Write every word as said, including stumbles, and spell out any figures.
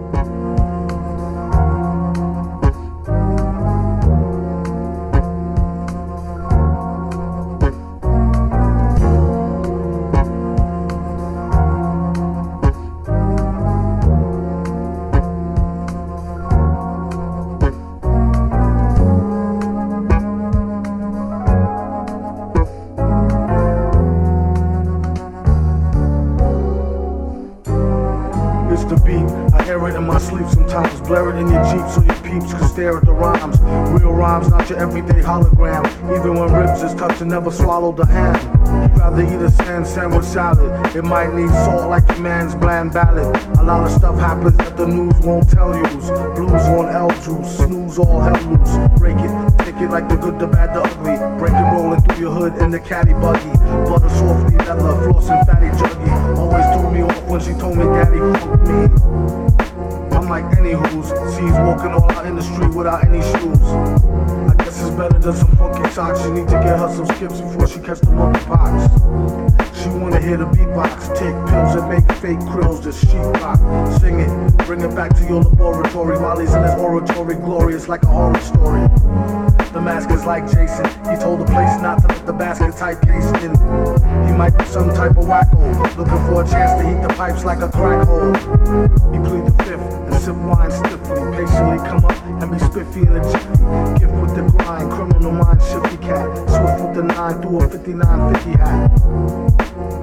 The beat, I hear it in my sleep sometimes. Blare it in your Jeep so your peeps can stare at the rhymes. Real rhymes, not your everyday hologram. Even when ribs is cut to never swallow the ham. You'd rather eat a sand sandwich salad. It might need salt like your man's bland ballad. A lot of stuff happens that the news won't tell you. Blues on L juice, snooze all hell loose. Break it, take it like the good, the bad, the ugly. Break it rolling through your hood in the caddy buggy. Butter softly, leather, floss and fatty juggy. Always threw me off when she told me daddy fuck me. I'm like any who's sees walking all out in the street without any shoes. I guess it's better than some funky socks. She need to get her some skips before she catch the monkeypox. She wanna hear the beatbox, take pills and make fake krills, just sheetrock. Sing it, bring it back to your laboratory while he's in his oratory, glorious like a horror story. The mask is like Jason. He told the place not to let the basket type case in. He might be some type of wacko, looking for a chance to heat the pipes like a crack hole. He plead the fifth and sip wine stiffly, patiently come up and be spiffy in a jiffy. Gift with the grind, criminal mind, shifty cat. Swift with the nine through a fifty-nine fifty hat.